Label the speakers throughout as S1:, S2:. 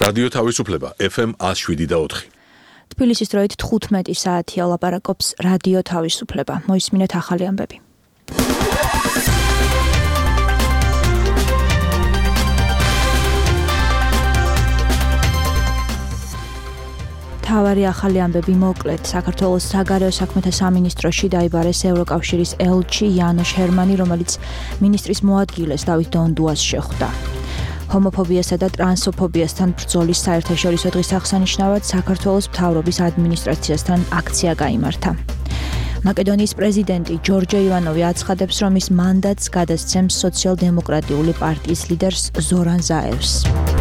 S1: რადიო თავისუფლება FM 107.4.
S2: თბილისის დროით 15 საათია ლაპარაკობს რადიო თავისუფლება. მოისმინეთ ახალი ამბები. თავარი ახალი ამბები მოკლედ. საქართველოს საგარეო საქმეთა სამინისტროში დაიბარეს ევროკავშირის ელჩი იანოშ ჰერმანი, რომელიც მინისტრის მოადგილეს დავით დონდუას შეხვდა. ჰომოფობიასა და ტრანსოფობიასთან ბრძოლის საერთაშორისო დღის აღსანიშნავად საქართველოს მთავრობის ადმინისტრაციასთან აქცია გაიმართა. მაკედონიის პრეზიდენტი ჯორჯე ივანოვი აცხადებს, რომ ის მანდატს გადასცემს სოციალ-დემოკრატიული პარტიის ლიდერს ზორან ზაევს.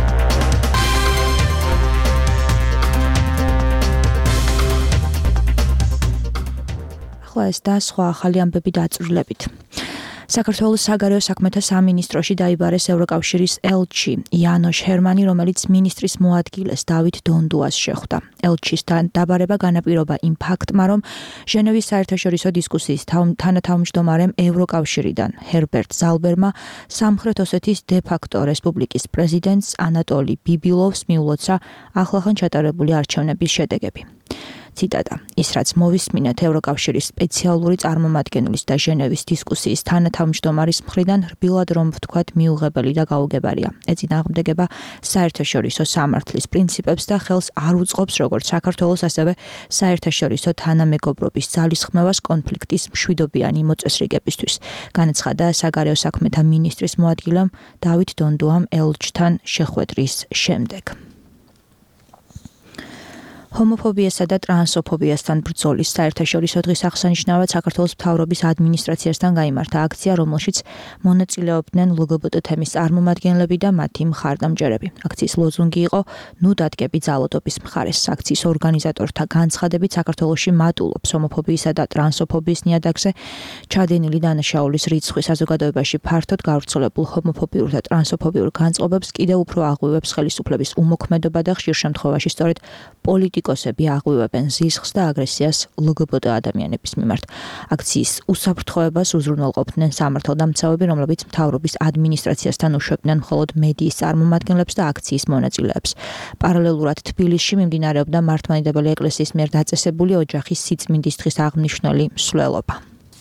S2: ახლა ეს და სხვა ახალი ამბები დაწვრილებით. საქართველოს საგარეო საქმეთა სამინისტროში დაიბარეს ევროკავშირის ელჩი იანოშ ჰერმანი, რომელიც მინისტრის მოადგილეს დავით დონდუას შეხვდა. ელჩისთან დაბარება განაპირობა იმ ფაქტმა, რომ ჟენევის საერთაშორისო დისკუსიის თანათავმჯდომარემ ევროკავშირიდან ჰერბერტ ზალბერმა სამხრეთ ოსეთის დე-ფაქტო რესპუბლიკის პრეზიდენტს ანატოლი ბიბილოვს მიულოცა ახლახან ჩატარებული არჩევნების შედეგები. ციტატა: ის რაც მოვისმინეთ ევროკავშირის სპეციალური წარმომადგენლის და ჟენევის დისკუსიის თანათავმჯდომარის მხრიდან რბილად რომ ვთქვათ მიუღებელი და გაუგებარია. ეწინააღმდეგება საერთაშორისო სამართლის პრინციპებს და ხელს არ უწყობს როგორც საქართველოს, ასევე საერთაშორისო თანამეგობრობის ძალისხმევას კონფლიქტის მშვიდობიანი მოწესრიგებისთვის. განაცხადა საგარეო საქმეთა მინისტრის მოადგილემ დავით დონდუამ ელჩთან შეხვედრის შემდეგ. ჰომოფობიასა და ტრანსოფობიასთან ბრძოლის საერთაშორისო დღის აღსანიშნავად საქართველოს მთავრობის ადმინისტრაციასთან გაიმართა აქცია, რომელშიც მონაწილეობდნენ ლგბტ თემის წარმომადგენლები და მათი მხარდამჭერები. აქციის ლოზუნგი იყო „ნუ დადგები ძალადობის მხარეს“. აქციის ორგანიზატორთა განცხადებით, საქართველოში მატულობს ჰომოფობიისა და ტრანსოფობიის ნიადაგზე ჩადენილი დანაშაულის რიცხვი. საზოგადოებაში ფართოდ გავრცელებულ ჰომოფობიურ და ტრანსოფობიურ განწყობებს კიდევ უფრო აღვივებს ხელისუფლების უმოქმედობა და ხშირ შემთხვევაში სწორედ პოლიტიკოსები აღვივებენ ზისხს და აგრესიას ლგბტ ადამიანების მიმართ. აქციის უსაფრთხოებას უზრუნველყოფდნენ სამართალდამცავები, რომლებიც მთავრობის ადმინისტრაციასთან უშვებდნენ მხოლოდ მედიის წარმომადგენლებს და აქციის მონაწილეებს. პარალელურად თბილისში მიმდინარეობდა მართლმადიდებელი ეკლესიის მიერ დაწესებული ოჯახის სიწმინდის დღის აღნიშნული მსვლელობა.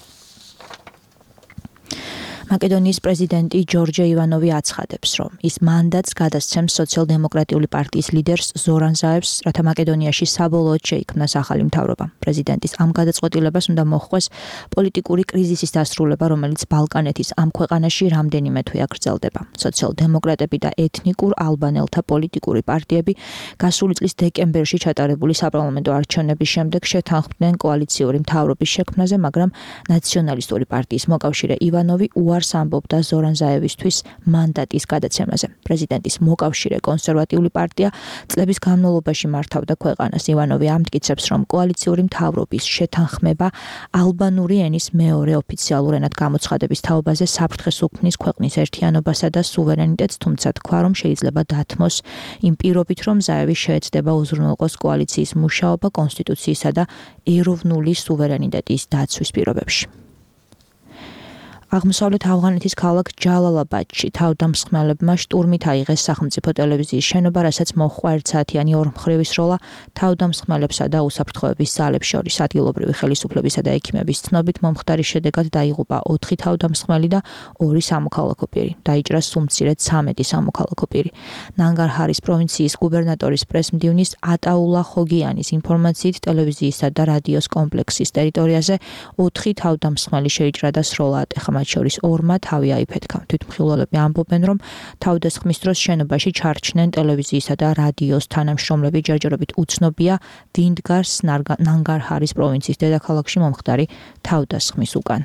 S2: მაკედონიის პრეზიდენტი ჯორჯე ივანოვი აცხადებს, რომ ის მანდატს გადასცემს სოციალ-დემოკრატიული პარტიის ლიდერს ზორან ზაევს, რათა მაკედონიაში საბოლოოდ შეიქმნას ახალი მთავრობა. პრეზიდენტის ამ გადაწყვეტილებას უნდა მოჰყვეს პოლიტიკური კრიზისის დასრულება, რომელიც ბალკანეთის ამ ქვეყანაში რამდენიმე თვეა გრძელდება. სოციალ-დემოკრატები და ეთნიკურ ალბანელთა პოლიტიკური პარტიები გასული წლის დეკემბერში ჩატარებული საპარლამენტო არჩევნების შემდეგ შეთანხმდნენ კოალიციური მთავრობის შექმნაზე, მაგრამ ნაციონალისტური პარტიის მოკავშირე ივანოვი ამბობდა ზორან ზაევისთვის მანდატის გადაცემაზე. პრეზიდენტის მოკავშირე კონსერვატიული პარტია წლების განმავლობაში მართავდა ქვეყანას. ივანოვი ამტკიცებს, რომ კოალიციური მთავრობის შეთანხმება ალბანური ენის მეორე ოფიციალურ ენად გამოცხადების თაობაზე საფრთხეს უქმნის ქვეყნის ერთიანობასა და სუვერენიტეტს, თუმცა თქვა, რომ შეიძლება დათმოს იმ პირობით, რომ ზაევი შეეცდება უზრუნველყოს კოალიციის მუშაობა კონსტიტუციისა და ეროვნული სუვერენიტეტის დაცვის პირობებში. აღმოსავლეთ ავღანეთის ქალაქ ჯალალაბადში თავდამსხმელებმა შტურმით აიღეს სახელმწიფო ტელევიზიის შენობა, რასაც მოჰყვა ერთსაათიანი ორმხრივი სროლა თავდამსხმელებსა და უსაფრთხოების ძალებს შორის. ადგილობრივი ხელისუფლებისა და ექიმების ცნობით მომხდარის შედეგად დაიღუპა 4 თავდამსხმელი და 2 სამოქალაქო პირი. დაიჭრა სუმცირედ 13 სამოქალაქო პირი. ნანგარჰარის პროვინციის გუბერნატორის პრესმდივნის ატაულა ხოგიანის ინფორმაციით, ტელევიზიისა და რადიოს კომპლექსის ტერიტორიაზე 4 თავდამსხმელი შეიჭრა და სროლა ატეხა. მათ შორის 2-მა თავი აიფეთქა. თვითმხილველები ამბობენ, რომ თავდასხმის დროს შენობაში ჩარჩნენ ტელევიზიისა და რადიოს თანამშრომლები. ჯერჯერობით უცნობია, ვინ დგას ნანგარჰარის პროვინციის დედაქალაქში მომხდარი თავდასხმის უკან.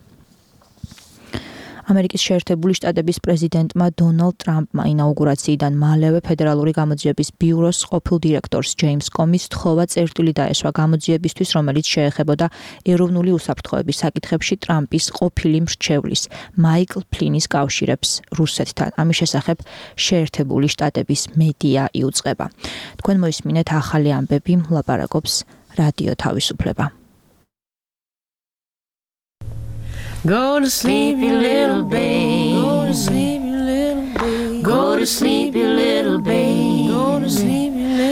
S2: ამერიკის შეერთებული შტატების პრეზიდენტმა დონალდ ტრამპმა ინაუგურაციიდან მალევე ფედერალური გამოძიების ბიუროს ყოფილ დირექტორს ჯეიმს კომის თხოვა წერტილი დაესვა გამოძიებისთვის, რომელიც შეეხებოდა ეროვნული უსაფრთხოების საკითხებში ტრამპის ყოფილი მრჩევლის მაიკლ ფლინის კავშირებს რუსეთთან. ამის შესახებ შეერთებული შტატების მედია იუწყება. თქვენ მოისმინეთ ახალი ამბები, ლაპარაკობს რადიო თავისუფლება.
S3: Go to sleep, you little babe. Go to sleep, you little babe. Go to sleep, you little babe. Go to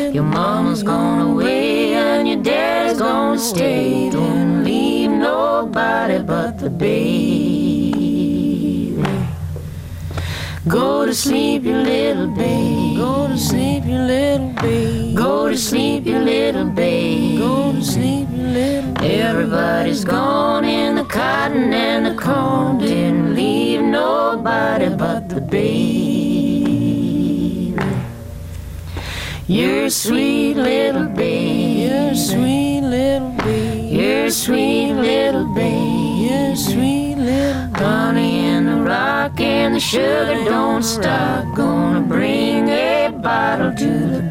S3: Your mama's gone away and your dad's gonna stay. Don't leave nobody but the baby. Go to sleep, you little babe. Go to sleep, you little babe. Go to sleep, you little babe. Go to sleep, you little babe. Everybody's gone in the cotton and the corn. Didn't leave nobody but the baby. You're a sweet little babe. You're a sweet little babe. You're a sweet little babe. You're a sweet little babe. Honey in the rock and the sugar don't stop. Gonna bring a bottle to the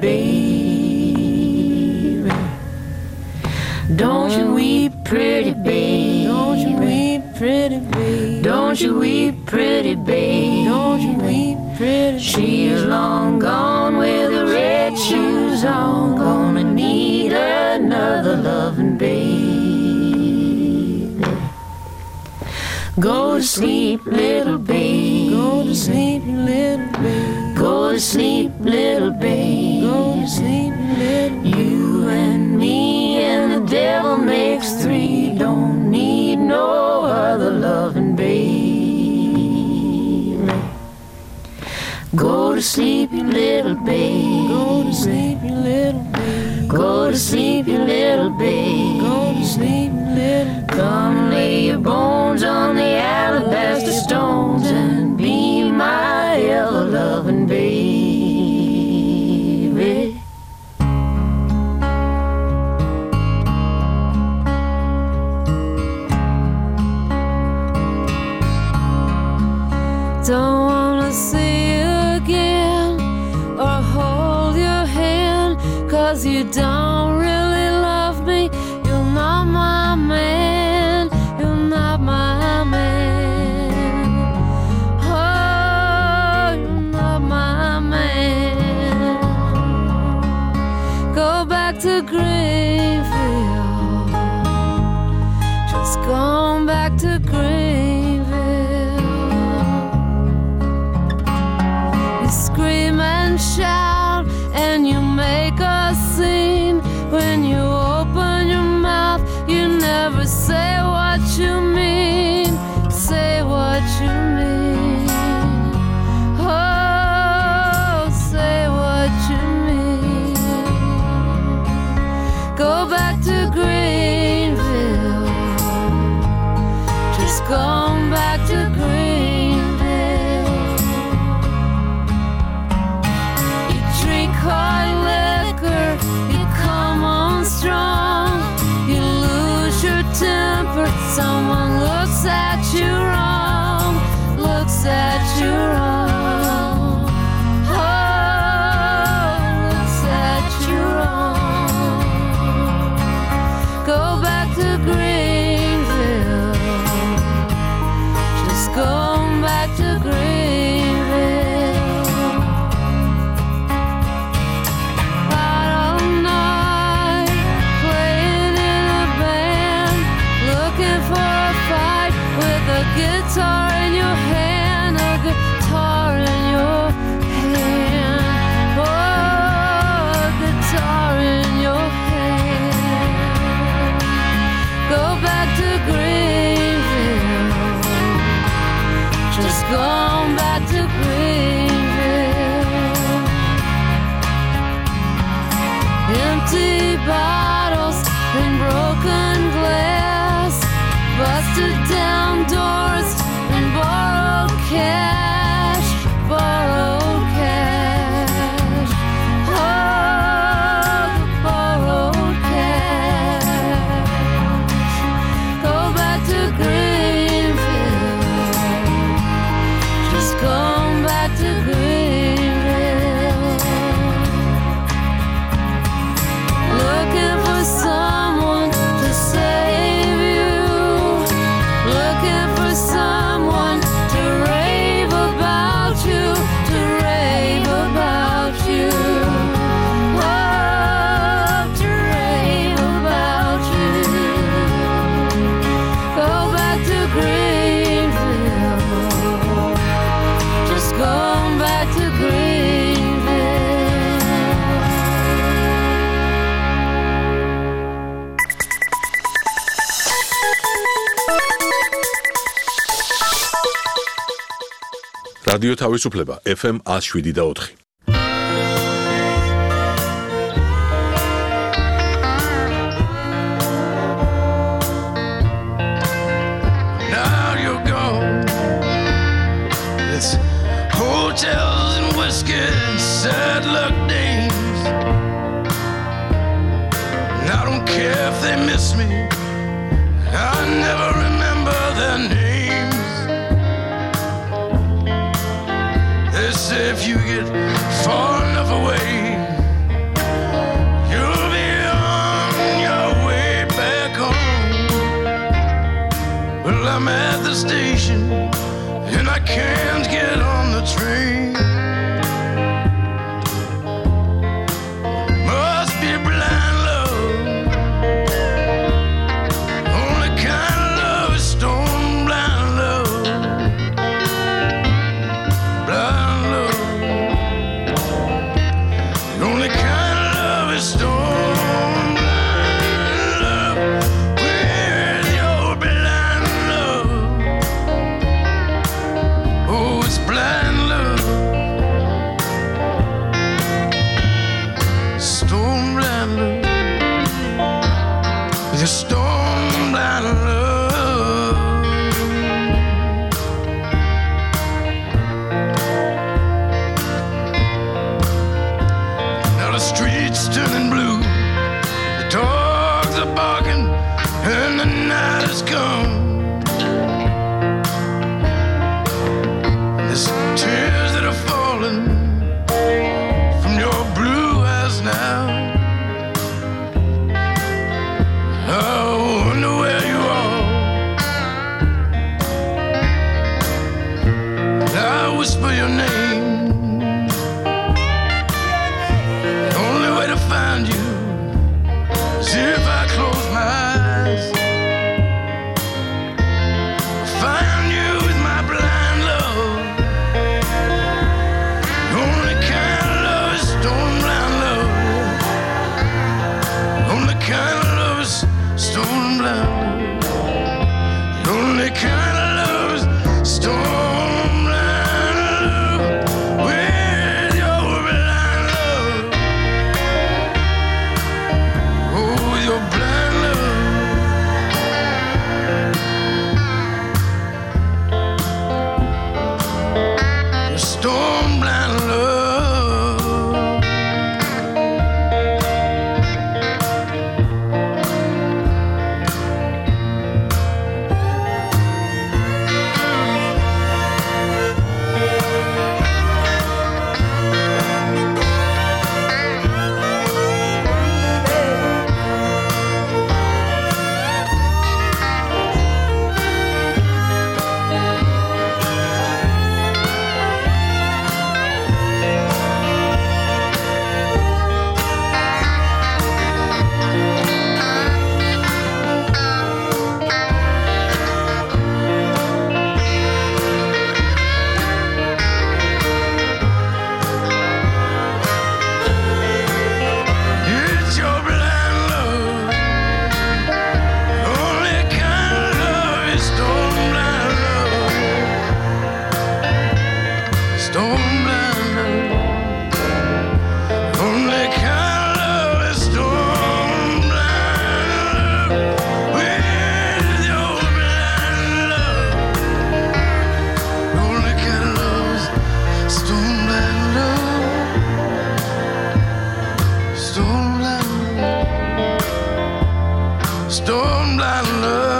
S3: baby. Don't you weep, pretty babe. Don't you weep, pretty babe. Don't you weep, pretty babe. Don't you weep, pretty babe. She's long gone with the red shoes on. Gonna need another loving baby. Go to sleep, little babe. Go to sleep, little babe. Go to sleep, little babe. Go to sleep, little babe. You and me and the devil makes three. Don't need no other loving babe. Go to sleep, you little babe. Go to sleep, you little babe. Go to sleep, you little babe. Go to sleep, you little babe. Come lay your bones on the alabaster stones and be my ever-loving baby.
S4: Don't wanna see you again or hold your hand, 'cause you don't really love me. You're not my man. You're not my man. Oh, you're not my man. Go back to Greenfield. Just going back to Greenfield. You scream and shout and you make a scene. When you open your mouth, you never say what you mean. Say what you mean. Oh, say what you mean. Go back to Greenville. Just going back to Greenville. You drink hard liquor, you come on strong. You lose your temper, someone looks at you wrong. Looks at you wrong. Oh, looks at you wrong. Go back to Greenville. Just going back to Greenville. Out all night, playing in a band, looking for a fight with a guitar in your hand, a guitar in your hand. Oh, a guitar in your hand. Go back to Greenville. Just going back to Greenville. Empty bottles and broken glass, busted down doors and borrowed cash, borrowed cash. Oh, the borrowed cash. Go back to Greenville. Just going back to Greenville. Looking for someone to save you. Looking for someone to rave about you, to rave about you. Oh, to rave about you. Go back to Greenville. Just going back to Greenville.
S1: რადიო თავისუფლება FM 107.4.
S5: Now you're gone. It's hotels and whiskey and sad luck days. And I don't care if they miss me. I never remember their names. They say if you get far enough away, you'll be on your way back home. Well, I'm at the station and I can't get on the train. Must be blind love. Only kind of love is stone blind love. Blind love. The only kind of love is stone blind love. With your blind love. Oh, it's blind love. Stone blind love. With your stone blind love. Now the streets turning blue. The dogs are barking and the night has come. There's tears that are falling from your blue eyes now. I wonder where you are. I whisper your name. The only way to find you is if I close my eyes. Find you with my blind love. The only kind of love is stone blind love. The only kind of love is stone blind love. The only kind of love is stone blind love. With your blind love. Oh, with your blind love. Your stone blind love. It's your blind love. Only kind of love is stone blind love. Stone blind love. Only kind of love is stone blind love. With your blind love. Only kind of love is stone blind love. Stone blind love. Stone blind love.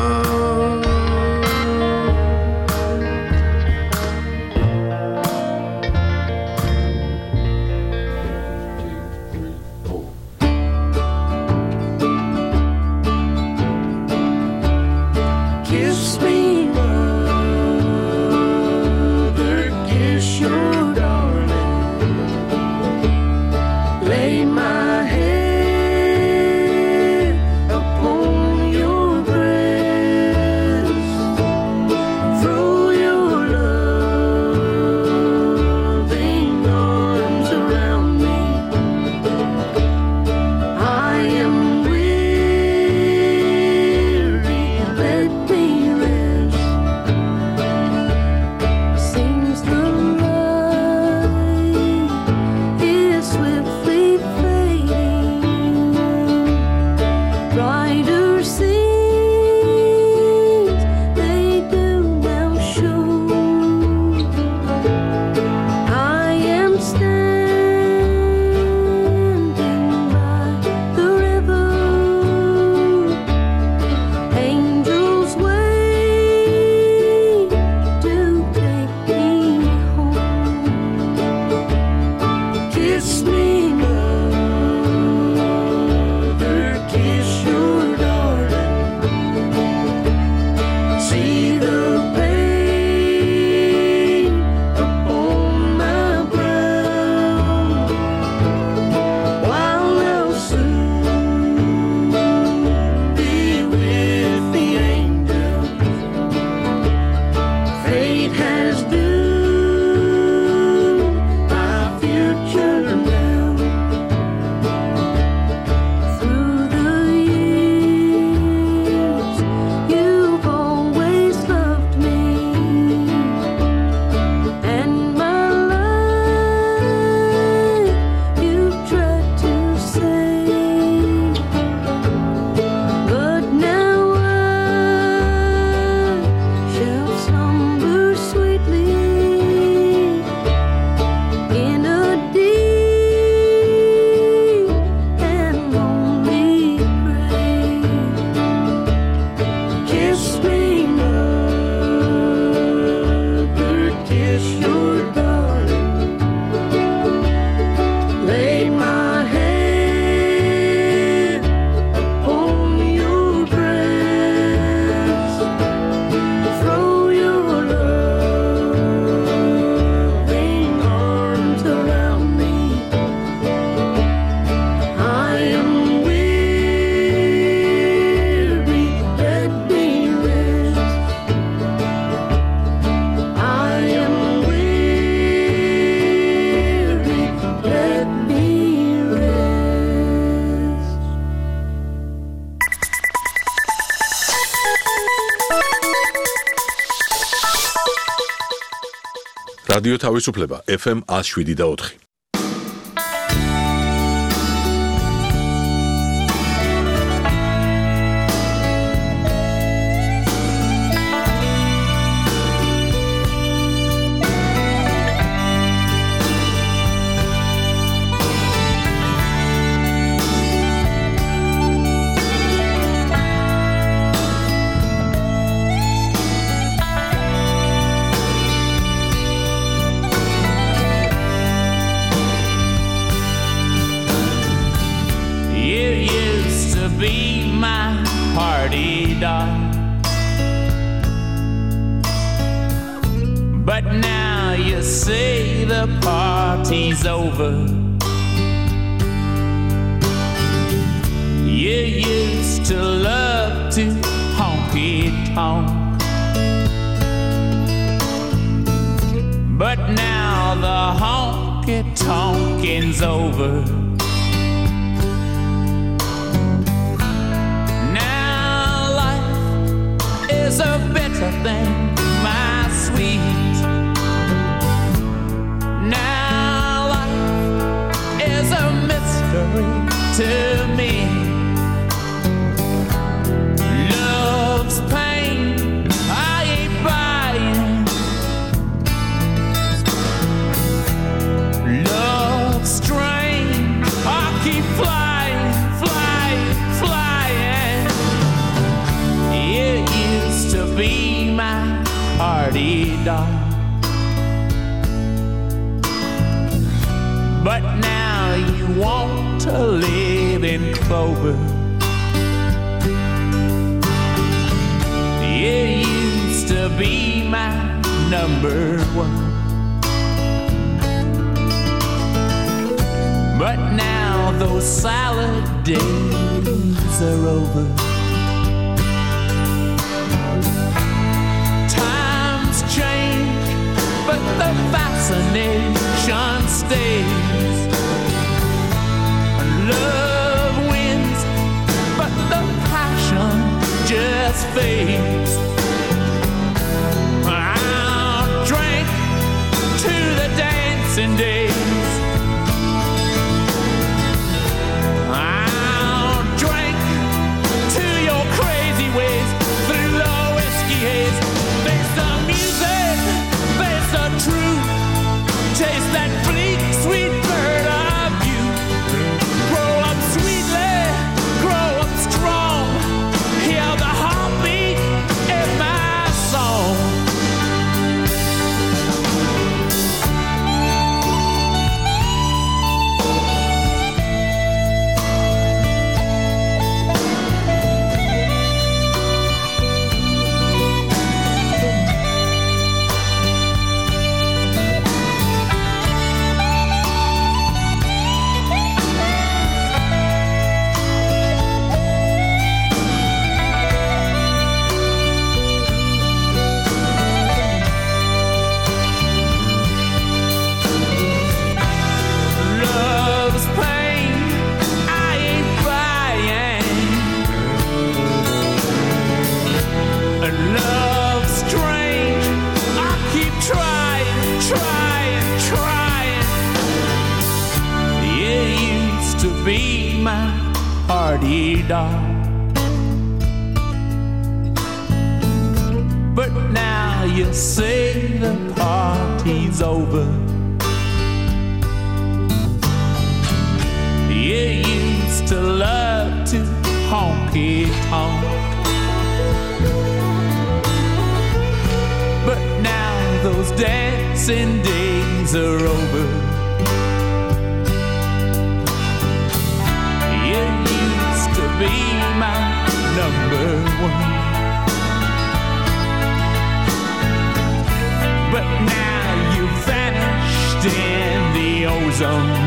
S5: Kiss me, mother, kiss your darling. Lay my head upon your breast. Throw your loving arms around me. I am weary, let me rest.
S3: See the pain upon my brow, while they'll soon be with the angels. Fate has doomed my future now. Through the years, you've always loved me, and my life you've tried to save. But now I shall slumber sweetly in a deep and lonely grave. Kiss me, mother, kiss your darling. Lay my head upon your breast. Throw your loving arms around me. I am weary, let me rest. I am weary, let me rest.
S1: რადიო თავისუფლება FM 107.4.
S6: You used to be my party doll, but now you say the party's over. You used to love to honky-tonk, but now the honky-tonking's over. Is a better thing, my sweet. Now life is a mystery to me. Love's pain, I ain't buying. Love's strain, I keep flying, flying, flying. You used to be my party doll, but now you want to live in clover. You used to be my number one, but now those salad days are over. Times change, but the fascination stays. Love wins, but the passion just fades. I'll drink to the dancing days. I'll drink to your crazy ways through the whiskey haze. Face the music, face the truth. Taste that bleak, sweet bird of you. Grow up sweetly, grow up strong. Hear the heartbeat if la-di-da. But now you say the party's over. You used to love to honky-tonk, but now those dancing days are over. You used to be my number one, but now you vanished in the ozone.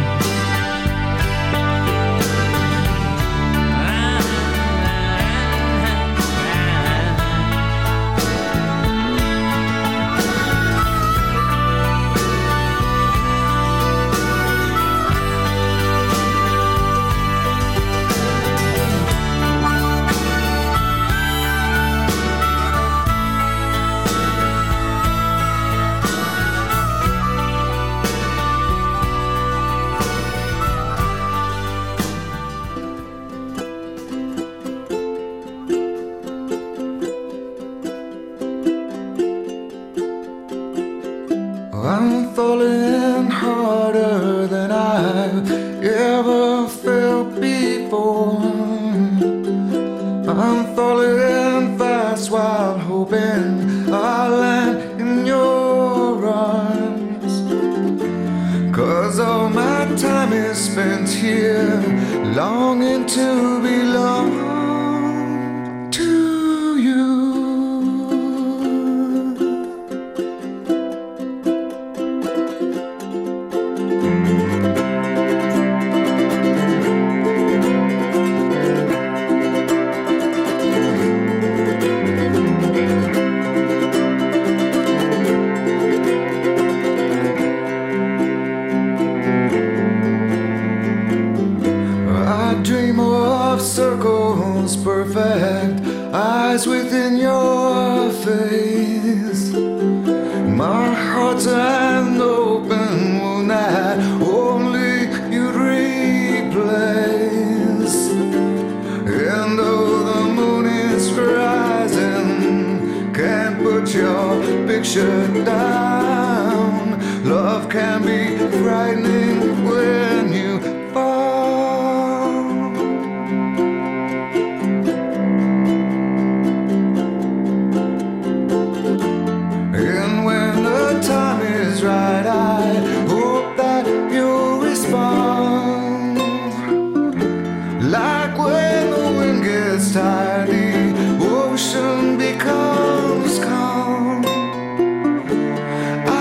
S7: I'm falling harder than I've ever felt before. I'm falling fast while hoping I'll land in your arms. 'Cause all my time is spent here, longing to belong to you. Dream of circles perfect, eyes within your face. My heart's an open wound that only you'd replace. And though the moon is rising, can't put your picture down. Love can be frightening when you fall. Right, I hope that you'll respond. Like when the wind gets tired, the ocean becomes calm.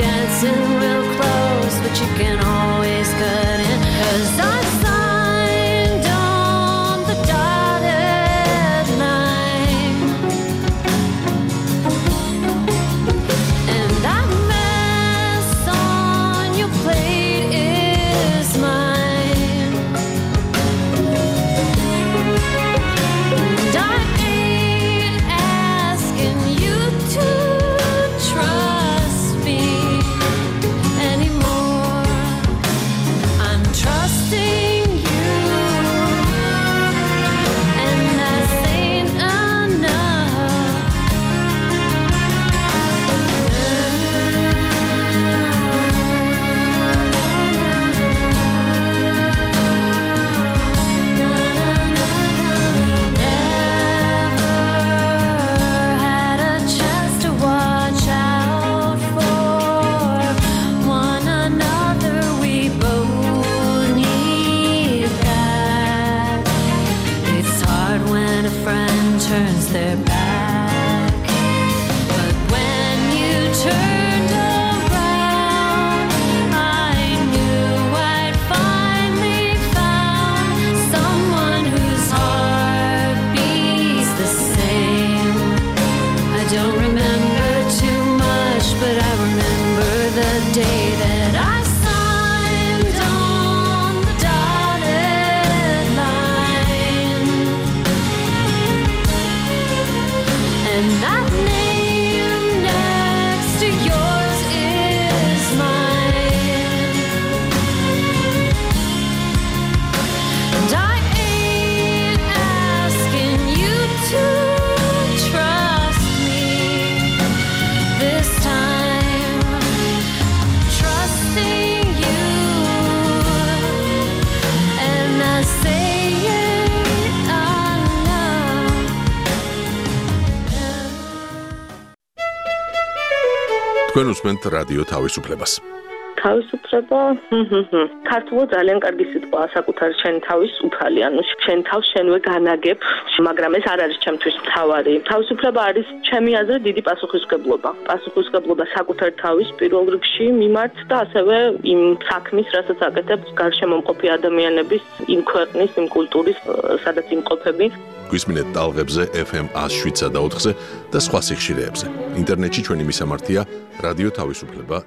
S3: dancing real close, but you can always cut in. 'Cause I signed on the dotted line, and that mess on your plate is mine. And I ain't asking you to trust me anymore. I'm trusting you, and that ain't had a chance to watch out for one another. We both need that. It's hard when a friend turns their back, but when you turned around, I knew I'd finally found someone whose heart beats the same. I don't remember too much, but I remember the day that I signed on the dotted line, and that name next to yours is mine. And I ain't asking you to trust me this time. I'm trusting you, and I say it enough.
S1: თქვენ უსმენთ რადიო თავისუფლებას.
S8: თავისუფლება ქართულად ძალიან კარგი სიტყვაა საკუთარი შენი თავის უფალი, ანუ შენ თავს შენვე განაგებ, მაგრამ ეს არ არის ჩემთვის მთავარი. თავისუფლება არის ჩემი აზრით დიდი პასუხისმგებლობა. პასუხისმგებლობა საკუთარი თავის პირველ რიგში მიმართ და ასევე იმ საქმის, რასაც აკეთებ გარშემო მყოფი ადამიანების, იმ ქვეყნის, იმ კულტურის, სადაც იმყოფები.
S1: გვისმინეთ ტალღებზე FM 107 და 4-ზე და სხვა სიხშირეებზე. ინტერნეტში ჩვენი მისამართია რადიო თავისუფლება